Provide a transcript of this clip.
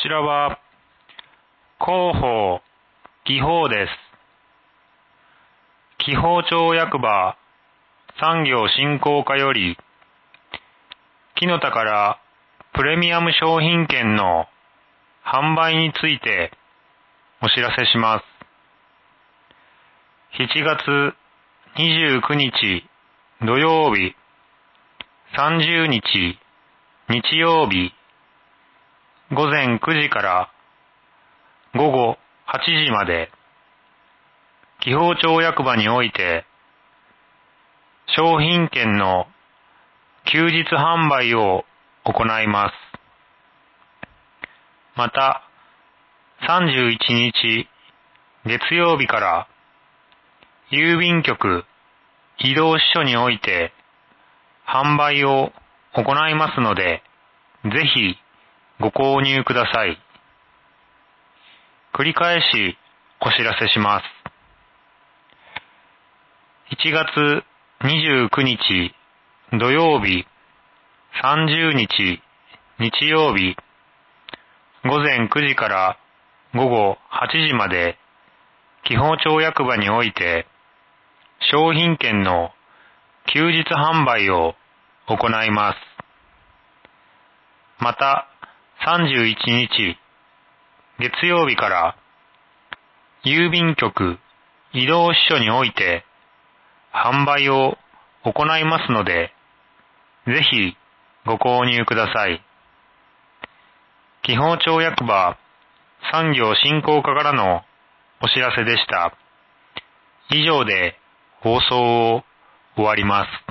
ちらは広報、技法です。紀宝町役場産業振興課より、木の田からプレミアム商品券の販売についてお知らせします。7月29日土曜日、30日日曜日、午前9時から午後8時まで、紀宝町役場において、商品券の休日販売を行います。また、31日月曜日から郵便局、移動支所において販売を行いますので、ぜひご購入ください。繰り返しお知らせします。1月29日土曜日、30日日曜日、午前9時から午後8時まで、紀宝町役場において、商品券の休日販売を行います。また、31日月曜日から郵便局、移動支所において販売を行いますので、ぜひご購入ください。紀宝町役場産業振興課からのお知らせでした。以上で放送を終わります。